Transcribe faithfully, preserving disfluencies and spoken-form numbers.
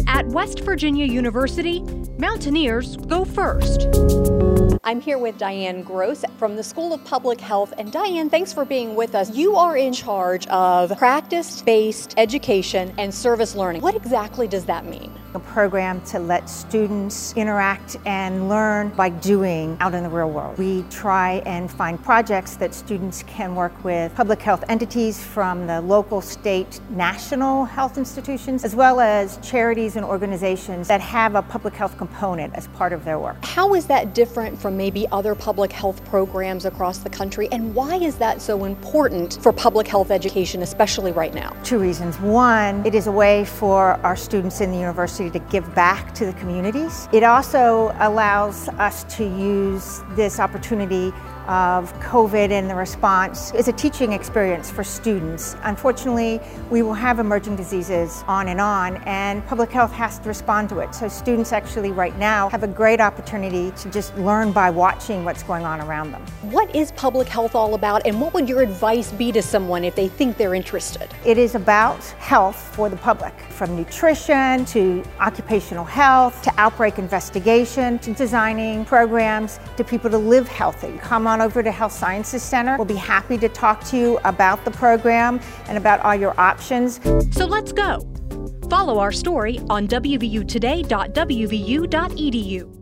At West Virginia University, Mountaineers go first. I'm here with Diane Gross from the School of Public Health. And Diane, thanks for being with us. You are in charge of practice-based education and service learning. What exactly does that mean? A program to let students interact and learn by doing out in the real world. We try and find projects that students can work with public health entities from the local, state, national health institutions, as well as charities and organizations that have a public health component as part of their work. How is that different from maybe other public health programs across the country, and why is that so important for public health education, especially right now? Two reasons. One, it is a way for our students in the university to give back to the communities. It also allows us to use this opportunity of COVID and the response as a teaching experience for students. Unfortunately, we will have emerging diseases on and on, and public health has to respond to it. So students actually right now have a great opportunity to just learn by watching what's going on around them. What is public health all about, and what would your advice be to someone if they think they're interested? It is about health for the public, from nutrition to occupational health to outbreak investigation to designing programs to people to live healthy. Come on over to Health Sciences Center. We'll be happy to talk to you about the program and about all your options. So let's go. Follow our story on W V U today dot W V U dot E D U.